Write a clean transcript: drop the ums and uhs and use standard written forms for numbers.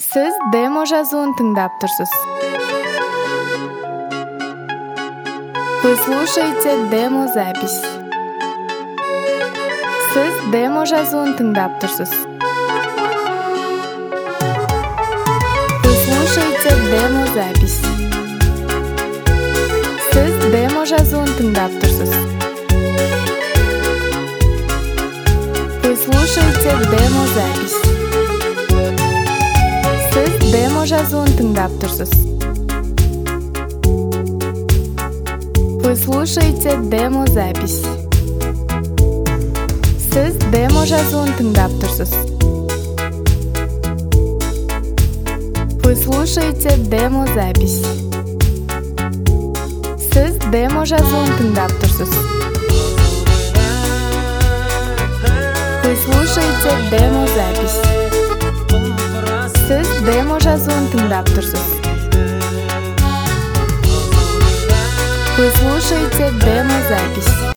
Siz demo жазуын тыңдап тұрсыз. Вы слушаете демозапись. Siz demo жазуын тыңдап тұрсыз. Вы слушаете демозапись. Siz demo жазуын тыңдап тұрсыз. Вы слушаете демозапись. Siz demo жазуын тыңдап тұрсыз. Вы слушаете демозапись. Siz demo жазуын тыңдап тұрсыз. Вы слушаете демозапись. Siz demo жазуын тыңдап тұрсыз. Вы слушаете демозапись. Siz demo жазуын тыңдап тұрсыз. Вы слушаете демозапись.